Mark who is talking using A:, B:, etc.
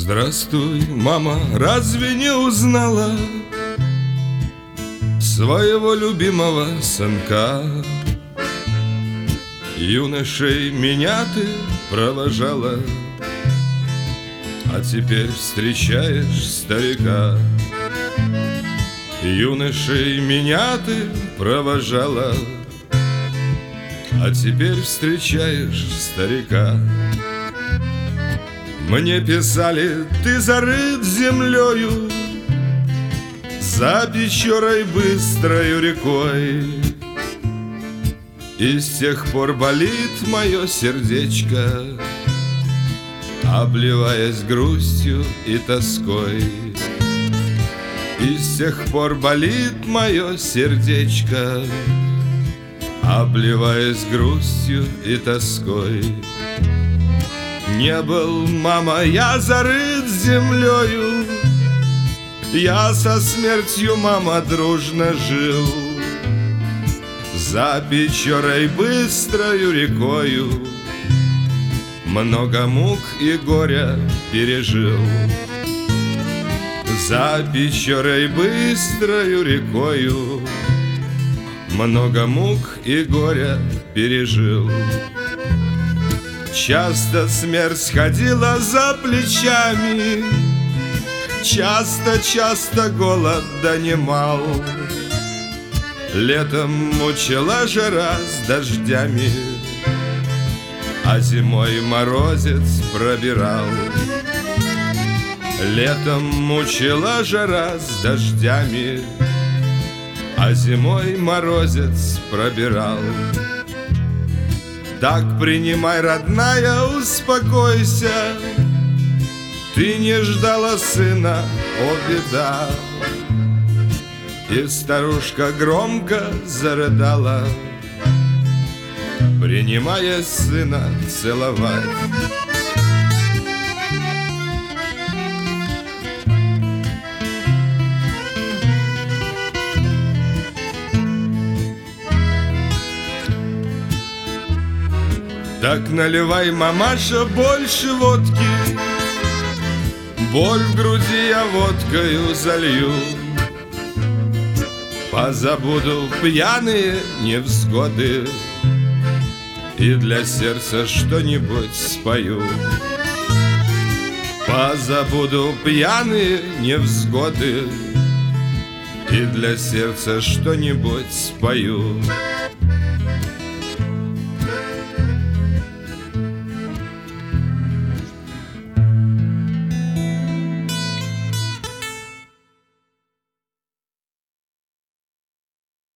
A: Здравствуй, мама, разве не узнала своего любимого сынка? Юношей меня ты провожала, а теперь встречаешь старика. Юношей меня ты провожала, а теперь встречаешь старика. Мне писали, ты зарыт землею, за Печорой быстрою рекой. И с тех пор болит мое сердечко, обливаясь грустью и тоской. И с тех пор болит мое сердечко, обливаясь грустью и тоской. Не был, мама, я зарыт землею, я со смертью, мама, дружно жил. За Печорой быстрою рекою много мук и горя пережил. За Печорой быстрою рекою много мук и горя пережил. Часто смерть ходила за плечами, часто голод донимал. Летом мучила жара с дождями, а зимой морозец пробирал. Летом мучила жара с дождями, а зимой морозец пробирал. Так принимай, родная, успокойся, ты не ждала сына, о беда. И старушка громко зарыдала, принимая сына целовать. Так наливай, мамаша, больше водки, боль в груди я водкою залью. Позабуду пьяные невзгоды и для сердца что-нибудь спою. Позабуду пьяные невзгоды и для сердца что-нибудь спою.